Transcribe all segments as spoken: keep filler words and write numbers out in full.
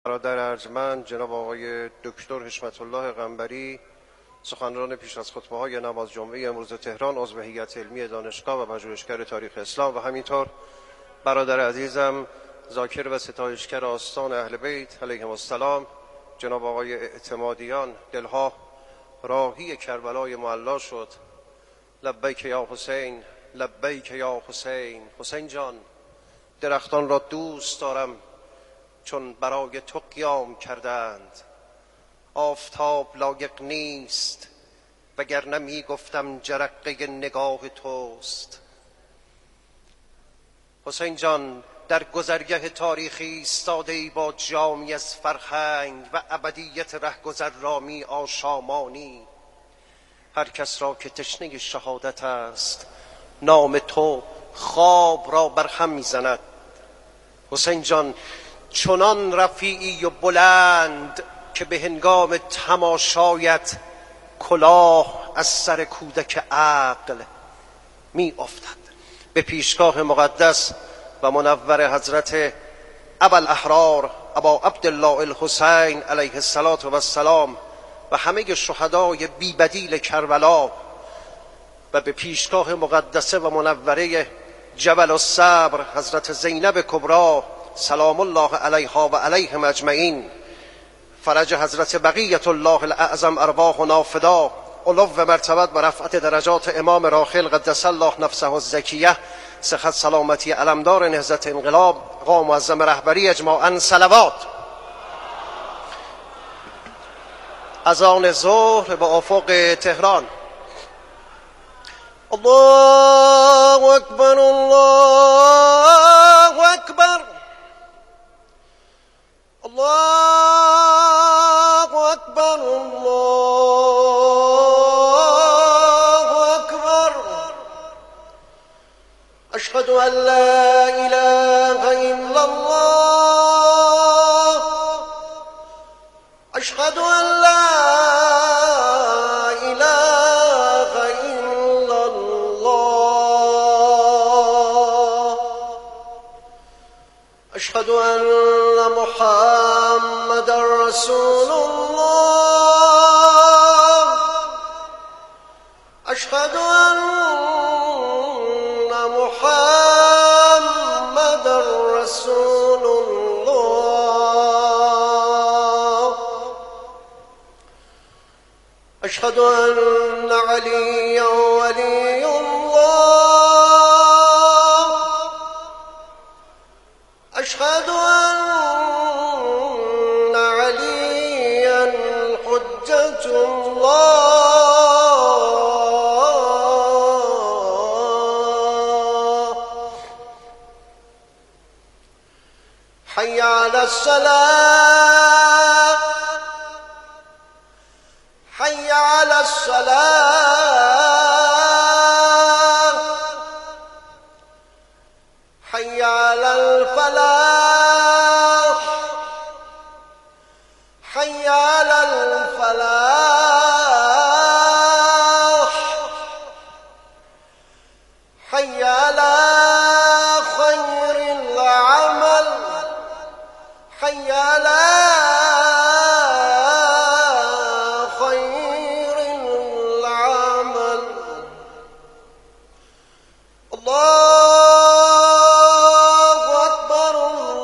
برادر ارجمند جناب آقای دکتر حشمت الله قنبری، سخنران پیش از خطبه های نماز جمعه امروز تهران، عضو هیئت علمی دانشگاه و پژوهشگر تاریخ اسلام، و همینطور برادر عزیزم ذاکر و ستایشگر آستان اهل بیت علیهم السلام جناب آقای اعتمادیان، دلها راهی کربلای معلا شد. لبیک یا حسین، لبیک یا حسین. حسین جان، درختان را دوست دارم چون برای تو قیام کردند. آفتاب لایق نیست وگرنه می گفتم جرقه نگاه توست. حسین جان، در گذرگه تاریخی ایستاده ای با جامی از فرهنگ و ابدیت رهگذر را می آشامانی. هر کس را که تشنه شهادت است نام تو خواب را برهم میزند. حسین جان، چنان رفیعی و بلند که به هنگام تماشایت کلاه از سر کودک عقل می افتد. به پیشگاه مقدس و منور حضرت ابوالاحرار ابا عبدالله الحسین علیه السلام و همه شهدای بی‌بدیل کربلا و به پیشگاه مقدسه و منوره جبل الصبر حضرت زینب کبری سلام الله علیها و علیهم اجمعین، فرج حضرت بقیت الله الاعظم ارواحنا فدا، علو مرتبت و رفعت درجات امام راحل قدس الله نفسه الزکیه، صحت سلامتی علمدار نهضت انقلاب، آقا معظم رهبری اجماعاً صلوات. اذان ظهر به افق تهران. الله اکبر، الله اکبر، الله اکبر، الله اکبر. اشهد ان لا اله الا الله، اشهد ان لا اله الا الله، اشهد ان محمد رسول الله، اشهد ان محمد رسول الله، اشهد ان عليا ولي الله، اشهد ان عليا حجة الله. حي على الصلاة، حي على الصلاة، حي على الفلاح، حي على الفلاح، حي على خير العمل، حي على خير العمل. الله أكبر،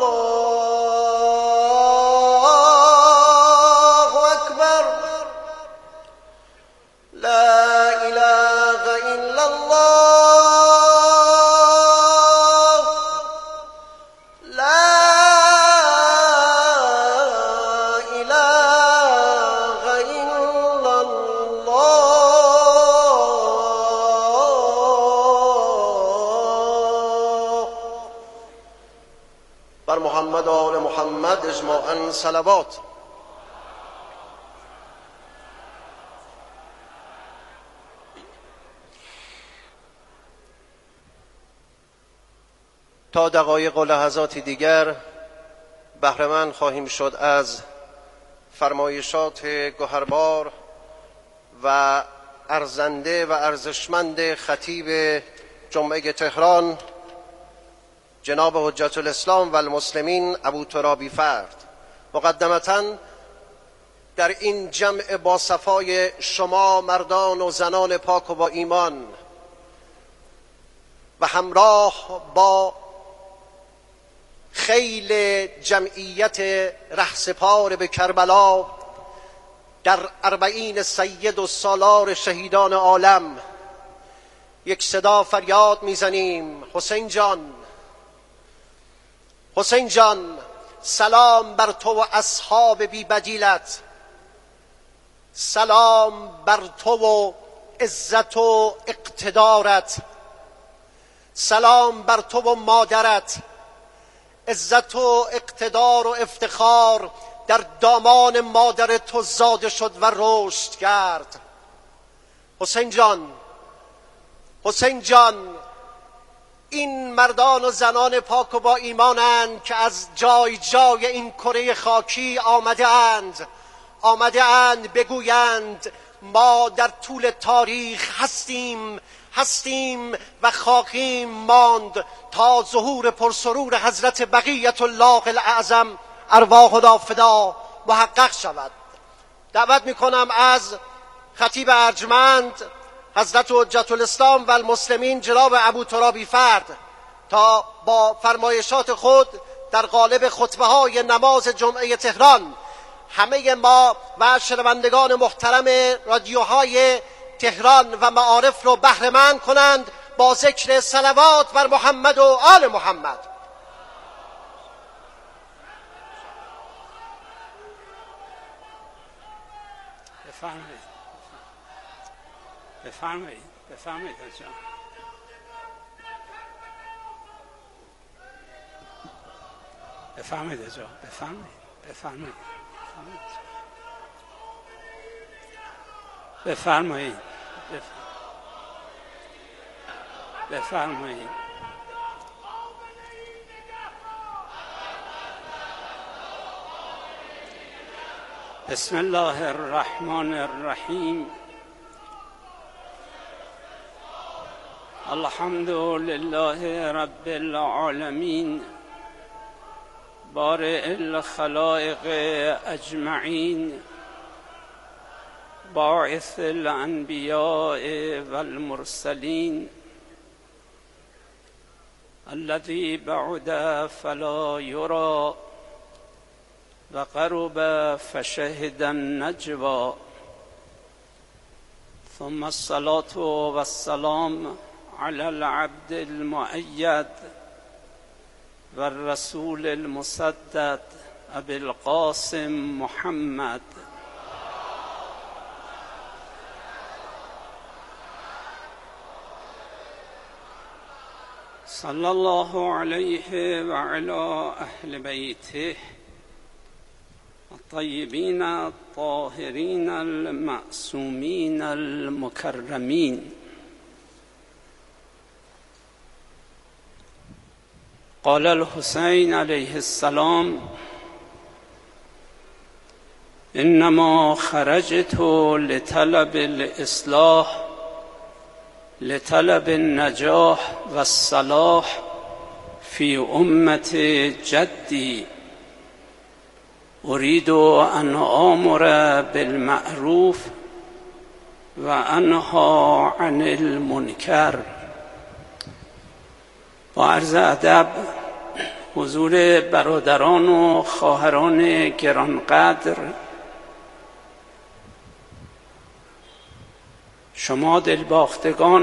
الله أكبر، لا إله إلا الله، لا إله إلا الله. بر محمد و آل محمد اجماعاً صلوات. تا دقایق و لحظاتی دیگر بهره‌مند خواهیم شد از فرمایشات گوهربار و ارزنده و ارزشمند خطیب جمعه تهران جناب حجت الاسلام و المسلمین ابو ترابی فرد مقدمتاً در این جمع با صفای شما مردان و زنان پاک و با ایمان و همراه با خیل جمعیت رهسپار به کربلا در اربعین سید و سالار شهیدان عالم یک صدا فریاد میزنیم: حسین جان، حسین جان، سلام بر تو و اصحاب بی بدیلت، سلام بر تو و عزت و اقتدارت، سلام بر تو و مادرت. عزت و اقتدار و افتخار در دامان مادر تو زاده شد و رشد کرد. حسین جان، حسین جان، این مردان و زنان پاک و با ایمانند که از جای جای این کره خاکی آمده اند آمده اند بگویند ما در طول تاریخ هستیم هستیم و خواهیم ماند تا ظهور پرسرور حضرت بقیت الله الاعظم ارواحنا فدا محقق شود. دعوت میکنم از خطیب ارجمند حضرت حجت الاسلام و المسلمین جناب ابو ترابی فرد تا با فرمایشات خود در قالب خطبه های نماز جمعه تهران همه ما و شنوندگان محترم رادیوهای تهران و معارف رو بهره‌مند کنند با ذکر صلوات بر محمد و آل محمد. بفرمایید بفرمایید بفرمایید جان. بفرمایید جان. بفرمایید بفرمایید بفرمایید بفرمایید. بسم الله الرحمن الرحیم. الحمد لله رب العالمین بارئ الخلائق اجمعین باعث الانبیاء والمرسلین الذی بعد فلا یرى و قرب فشهد النجوى ثم الصلاة والسلام على العبد المؤید و الرسول المسدد ابی القاسم محمد صلی الله علیه و علی اهل بیته الطیبین الطاهرین المعصومین المکرمین. قال الحسین علیه السلام: انما خرجت لطلب الاصلاح لطلب النجاح و الصلاح فی امت جدی اريد ان آمر بالمعروف و انها عن المنکر. با عرض ادب حضور برادران و خواهران گرانقدر، شما دلباختگان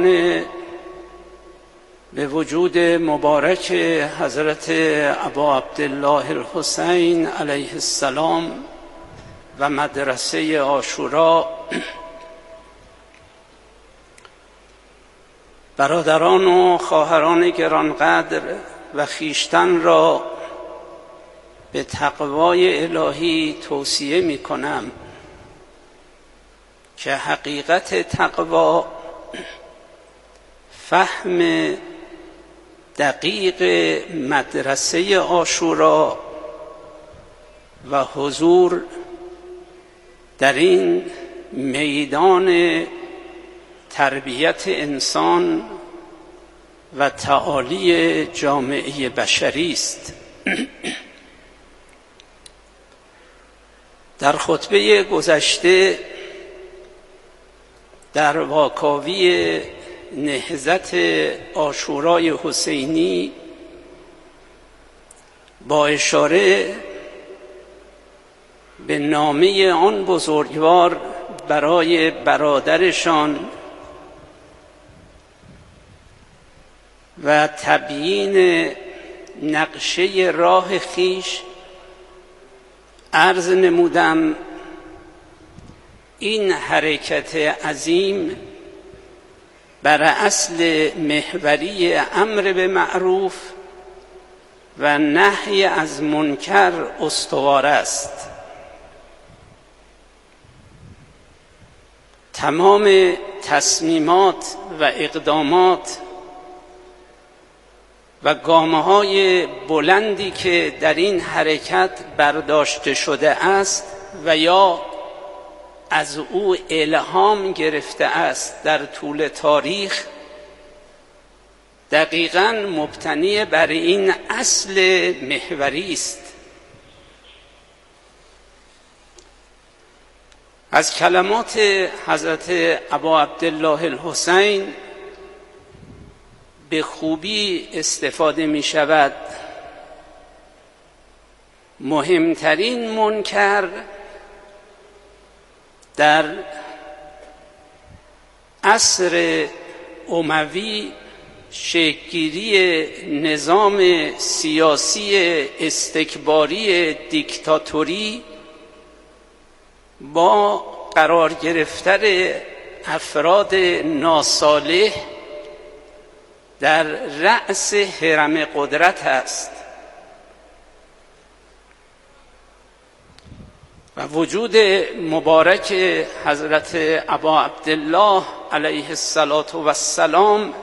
به وجود مبارک حضرت ابا عبدالله الحسین علیه السلام و مدرسه عاشورا، برادران و خواهران گرانقدر و خویشتن را به تقوای الهی توصیه می کنم که حقیقت تقوا فهم دقیق مدرسه عاشورا و حضور در این میدان تربیت انسان و تعالی جامعه بشری است. در خطبه گذشته در واکاوی نهضت عاشورای حسینی با اشاره به نامه آن بزرگوار برای برادرشان و تبیین نقشه راه خویش عرض نمودم این حرکت عظیم بر اصل محوری امر به معروف و نهی از منکر استوار است. تمام تصمیمات و اقدامات و گامه‌های بلندی که در این حرکت برداشته شده است و یا از او الهام گرفته است در طول تاریخ، دقیقاً مبتنی بر این اصل محوری است. از کلمات حضرت ابا عبدالله الحسین به خوبی استفاده می شود. مهمترین منکر در عصر اموی شکل‌گیری نظام سیاسی استکباری دیکتاتوری با قرار گرفتن افراد ناصالح در رأس هرم قدرت است و وجود مبارک حضرت ابا عبدالله علیه السلام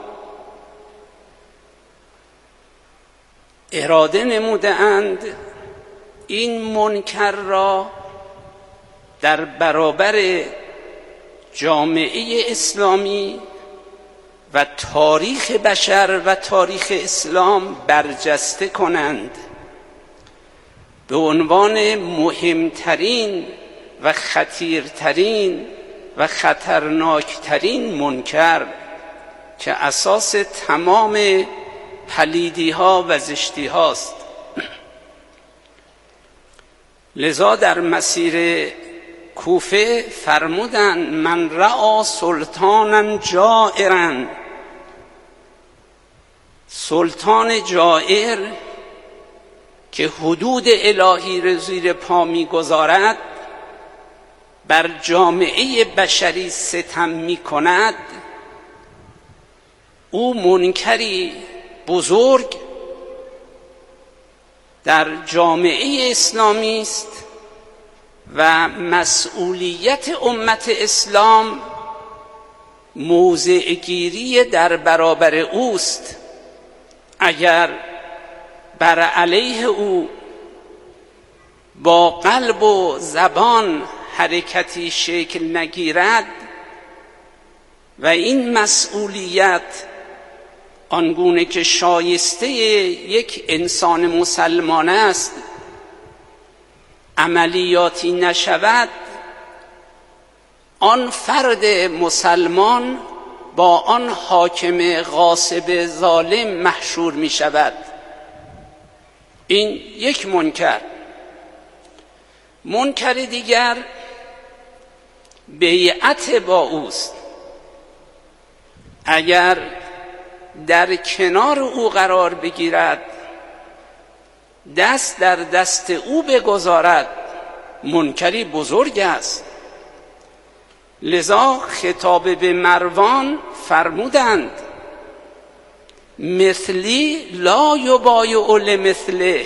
اراده نموده اند این منکر را در برابر جامعه اسلامی و تاریخ بشر و تاریخ اسلام برجسته کنند به عنوان مهمترین و خطیرترین و خطرناکترین منکر که اساس تمام پلیدی ها و زشتی هاست. لذا در مسیر کوفه فرمودند من رأى سلطانا جائرا، سلطان جائر که حدود الهی را زیر پا می‌گذارد، بر جامعه بشری ستم می‌کند، او منکری بزرگ در جامعه اسلامی است و مسئولیت امت اسلام موضع گیری در برابر اوست. اگر بر علیه او با قلب و زبان حرکتی شکل نگیرد و این مسئولیت آنگونه که شایسته یک انسان مسلمان است عملیاتی نشود، آن فرد مسلمان با آن حاکم غاصب ظالم محشور می شود. این یک منکر. منکر دیگر بیعت با اوست. اگر در کنار او قرار بگیرد، دست در دست او بگذارد، منکری بزرگ است. لذا خطاب به مروان فرمودند مثلی لا یبایع لمثله،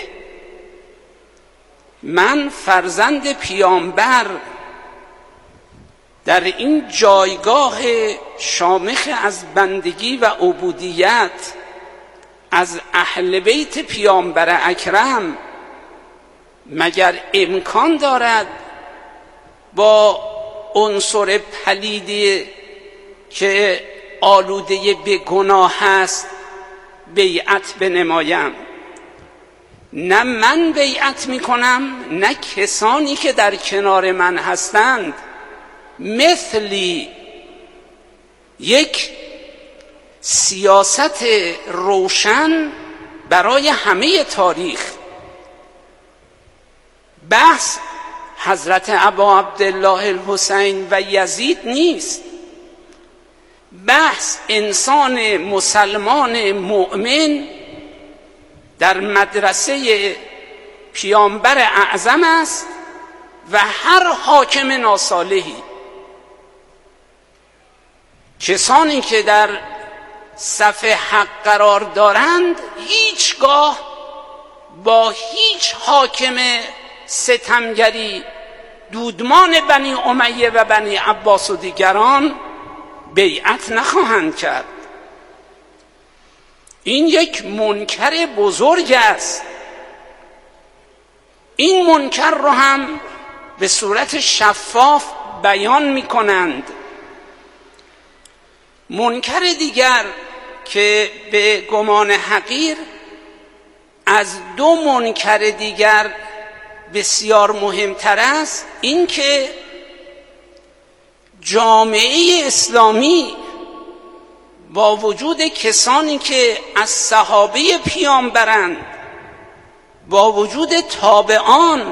من فرزند پیامبر در این جایگاه شامخ از بندگی و عبودیت از اهل بیت پیامبر اکرم مگر امکان دارد با عنصر پلیدی که آلوده به گناه است بیعت بنمایم؟ نه من بیعت میکنم نه کسانی که در کنار من هستند. مثلی یک سیاست روشن برای همه تاریخ. بحث حضرت ابا عبدالله الحسین و یزید نیست، بحث انسان مسلمان مؤمن در مدرسه پیامبر اعظم است و هر حاکم ناصالحی. کسانی که در صف حق قرار دارند هیچگاه با هیچ حاکم ستمگری دودمان بنی امیه و بنی عباس و دیگران بیعت نخواهند کرد. این یک منکر بزرگ است. این منکر رو هم به صورت شفاف بیان می کنند. منکر دیگر که به گمان حقیر از دو منکر دیگر بسیار مهمتر است، این که جامعه اسلامی با وجود کسانی که از صحابه پیامبرند، با وجود تابعان،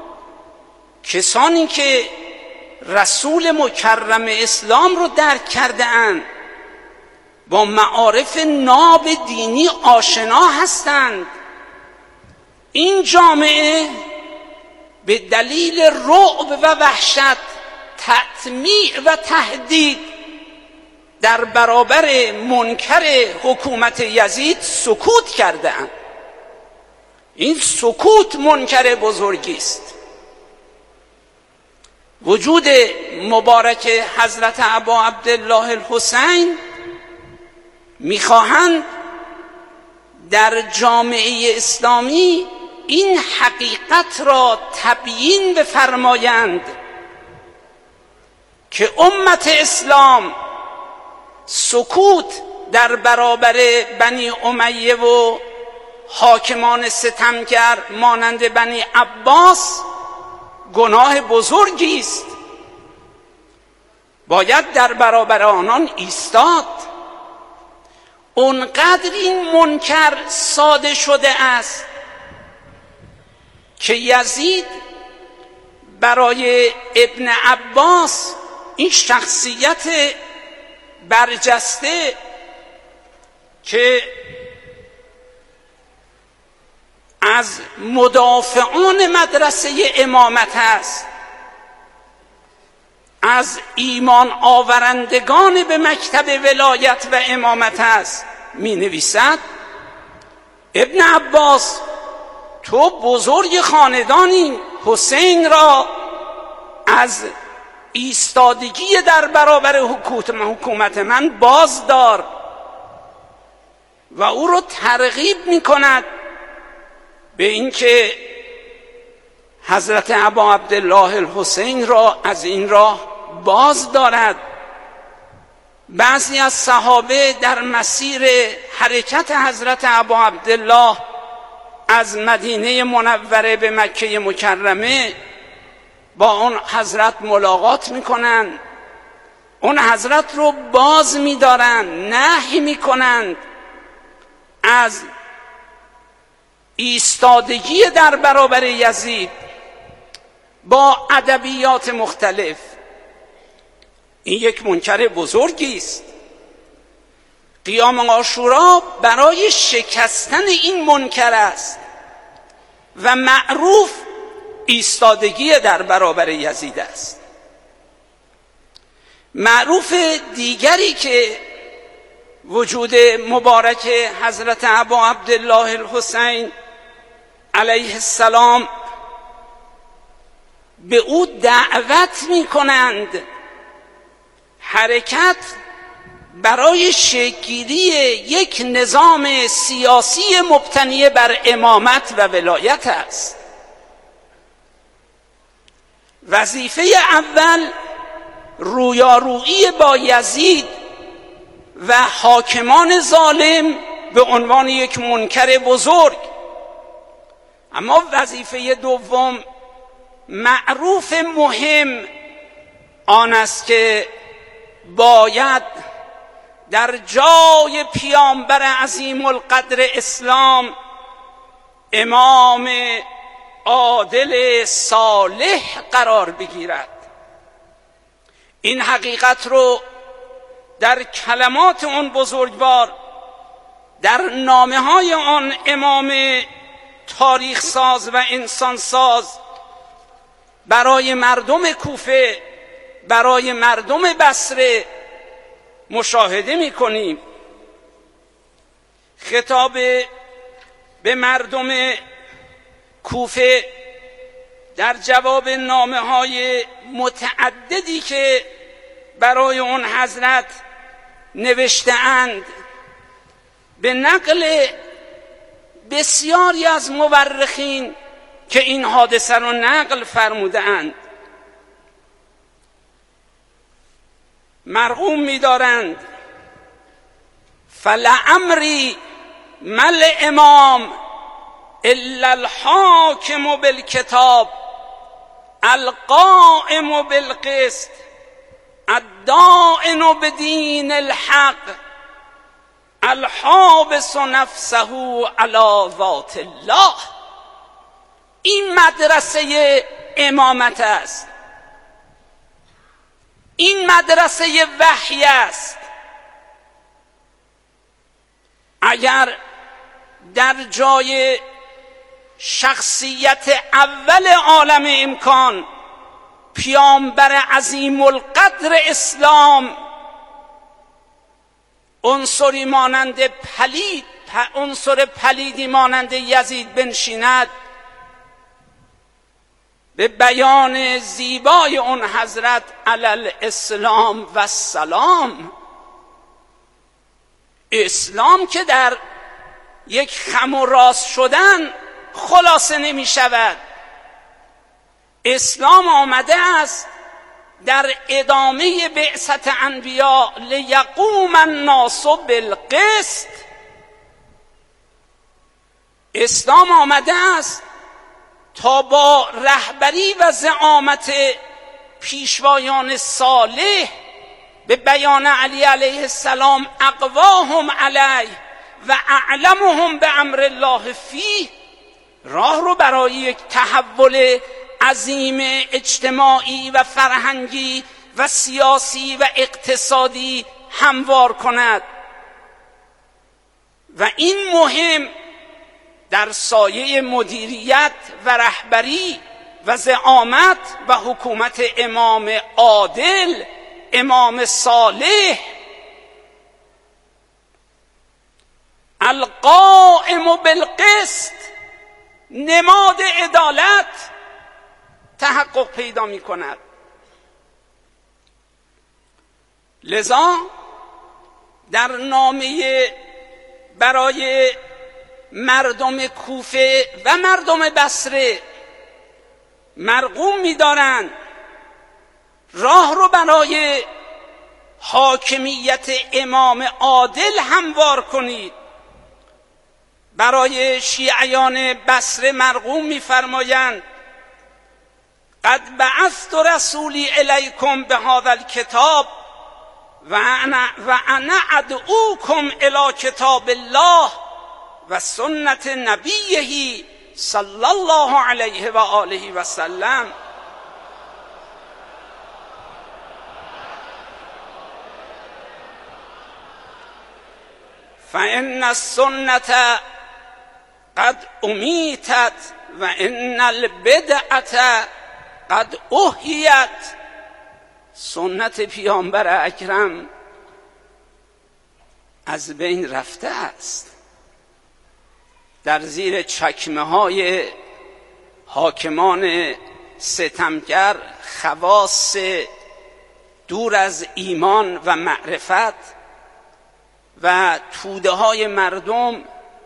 کسانی که رسول مکرم اسلام رو درک کرده اند، با معارف ناب دینی آشنا هستند، این جامعه به دلیل رعب و وحشت، تطمیع و تهدید در برابر منکر حکومت یزید سکوت کردند. این سکوت منکر بزرگی است. وجود مبارک حضرت ابا عبدالله الحسین میخواهند در جامعه اسلامی این حقیقت را تبیین بفرمایند که امت اسلام سکوت در برابر بنی امیه و حاکمان ستمگر مانند بنی عباس گناه بزرگی است. باید در برابر آنان ایستاد. اونقدر این منکر ساده شده است که یزید برای ابن عباس، این شخصیت برجسته که از مدافعان مدرسه امامت است، از ایمان آورندگان به مکتب ولایت و امامت است، می نویسد ابن عباس تو بزرگ خاندانی، حسین را از ایستادگی در برابر حکومت من باز دار و او را ترغیب می کند به اینکه حضرت ابا عبدالله الحسین را از این راه باز دارد. بعضی از صحابه در مسیر حرکت حضرت ابا عبدالله از مدینه منوره به مکه مکرمه با اون حضرت ملاقات میکنند، اون حضرت رو باز میدارند، نهی میکنند از ایستادگی در برابر یزید با ادبیات مختلف. این یک منکر بزرگی است. قیام عاشورا برای شکستن این منکر است و معروف ایستادگی در برابر یزید است. معروف دیگری که وجود مبارک حضرت ابا عبدالله الحسین علیه السلام به او دعوت می کنند حرکت برای شکل‌گیری یک نظام سیاسی مبتنی بر امامت و ولایت است. وظیفه اول رویارویی با یزید و حاکمان ظالم به عنوان یک منکر بزرگ اما وظیفه دوم معروف مهم آن است که باید در جای پیامبر عظیم القدر اسلام امام عادل صالح قرار بگیرد. این حقیقت رو در کلمات آن بزرگوار، در نامه های آن امام تاریخ ساز و انسان ساز برای مردم کوفه، برای مردم بصره مشاهده می‌کنیم. خطاب به مردم کوفه در جواب نامه های متعددی که برای اون حضرت نوشته‌اند به نقل بسیاری از مورخین که این حادثه را نقل فرموده‌اند مرغوم می‌دارند: فلعمری مل امام الا الحاکم بالکتاب القائم بالقسط الدائن بدین الحق الحابس نفسه علی ذات الله. این مدرسه امامت است، این مدرسه وحی است. اگر در جای شخصیت اول عالم امکان پیامبر عظیم القدر اسلام عنصری مانند پلید عنصر پلیدی مانند یزید بنشیند، به بیان زیبای اون حضرت علی الاسلام و السلام، اسلام که در یک خم و راست شدن خلاصه نمی شود. اسلام آمده است در ادامه بعثت انبیا لیقوم الناس بالقسط. اسلام آمده است تا با رهبری و زعامت پیشوایان صالح به بیان علی علیه السلام اقواهم علیه و اعلمهم به امر الله فیه راه رو برای یک تحول عظیم اجتماعی و فرهنگی و سیاسی و اقتصادی هموار کند. و این مهم در سایه مدیریت و رهبری و زعامت و حکومت امام عادل، امام صالح القائم بالقسط، نماد عدالت تحقق پیدا می کند. لذا در نامه برای مردم کوفه و مردم بصره مرغوم می دارند راه رو برای حاکمیت امام عادل هموار کنید. برای شیعیان بصره مرغوم می فرمایند: قد بعثت رسولی الیکم بهذا الکتاب و انا و انا ادعوکم الی کتاب الله و سنت نبیه صلی الله علیه و آله و سلم. فان السنة قد امیتت و ان البدعة قد احیت. سنت پیامبر اکرم از بین رفته است. در زیر چکمه های حاکمان ستمگر، خواص دور از ایمان و معرفت و توده های مردم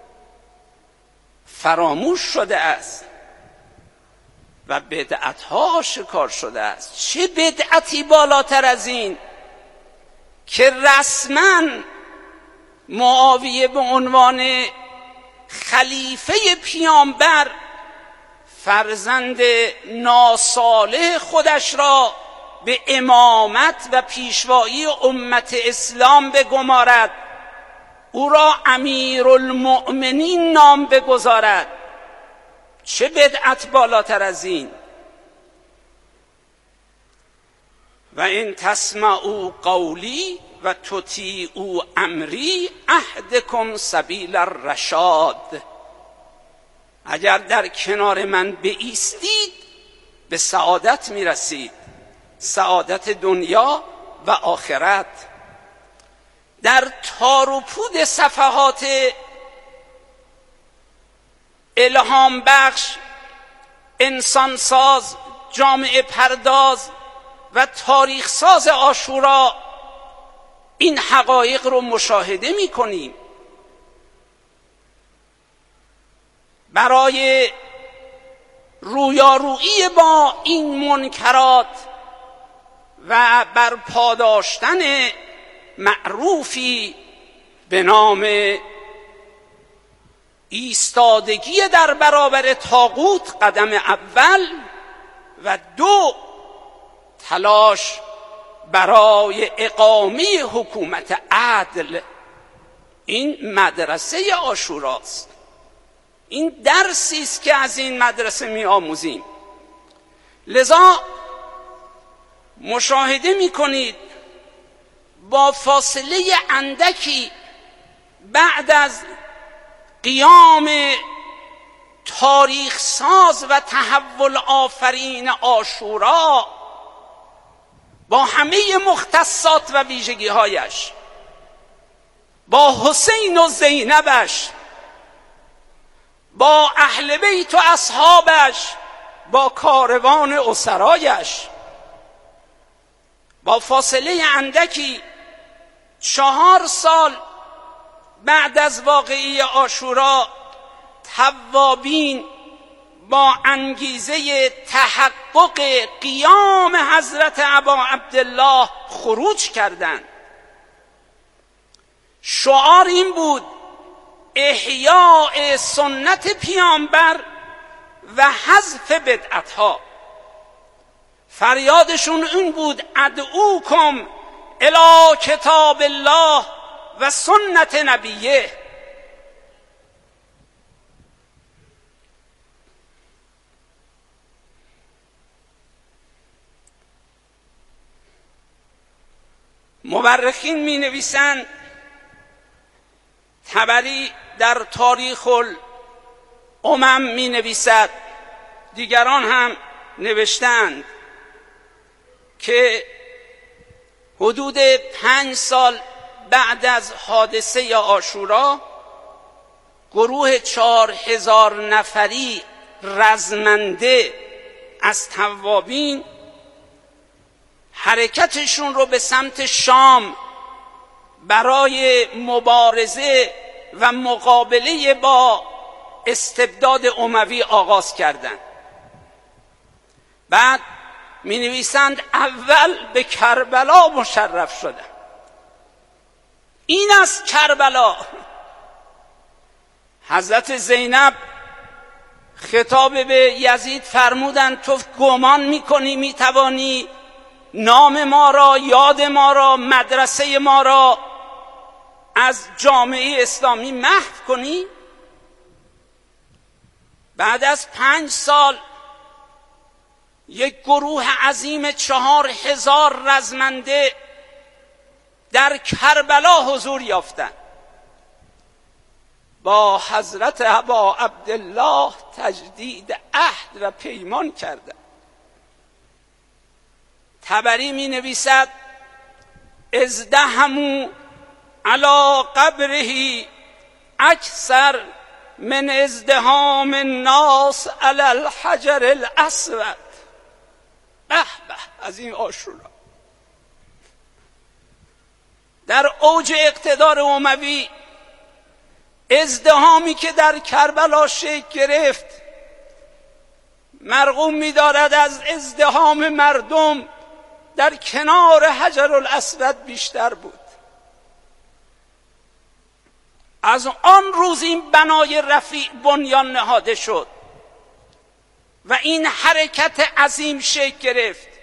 فراموش شده است و بدعت ها آشکار شده است. چه بدعتی بالاتر از این که رسما معاویه به عنوان خلیفه پیامبر فرزند ناصالح خودش را به امامت و پیشوایی امت اسلام بگمارد، او را امیرالمؤمنین نام بگذارد. چه بدعت بالاتر از این؟ و این تسمعوا قولی و تطیعوا امری اهدکم سبیل الرشاد. اگر در کنار من بایستید به سعادت میرسید، سعادت دنیا و آخرت. در تار و پود صفحات الهام بخش، انسان ساز، جامعه پرداز و تاریخ ساز عاشورا این حقایق رو مشاهده می کنیم. برای رویارویی با این منکرات و برپاداشتن معروفی به نام ایستادگی در برابر طاغوت قدم اول و دو تلاش برای اقامه حکومت عدل، این مدرسه عاشوراست. این درسی است که از این مدرسه می آموزیم. لذا مشاهده می کنید با فاصله اندکی بعد از قیام تاریخ ساز و تحول آفرین عاشورا با همه مختصات و ویژگی هایش، با حسین و زینبش، با اهل بیت و اصحابش، با کاروان اسرایش، با فاصله اندکی چهار سال بعد از واقعه عاشورا توابین با انگیزه تحقق قیام حضرت ابا عبدالله خروج کردند. شعار این بود احیاء سنت پیامبر و حذف بدعتها. فریادشون این بود ادعوکم الی کتاب الله و سنت نبیه. مورخین می نویسند، طبری در تاریخ الامم می نویسد، دیگران هم نوشتند که حدود پنج سال بعد از حادثه عاشورا گروه چهار هزار نفری رزمنده از توابین حرکتشون رو به سمت شام برای مبارزه و مقابله با استبداد اموی آغاز کردند. بعد می نویسند اول به کربلا مشرف شدن. این از کربلا. حضرت زینب خطاب به یزید فرمودند تو گمان میکنی میتوانی نام ما را، یاد ما را، مدرسه ما را از جامعه اسلامی محو کنی؟ بعد از پنج سال یک گروه عظیم چهار هزار رزمنده در کربلا حضور یافتند. با حضرت ابا عبدالله تجدید عهد و پیمان کردند. طبری می نویسد ازدحموا علی قبره اکثر من ازدحام الناس علی الحجر الاسود. به به از این عاشورا. در اوج اقتدار اموی ازدحامی که در کربلا شکل گرفت مرغوم می‌دارد از ازدحام مردم در کنار حجر الاسود بیشتر بود. از آن روز این بنای رفیع بنیان نهاده شد و این حرکت عظیم شکل گرفت.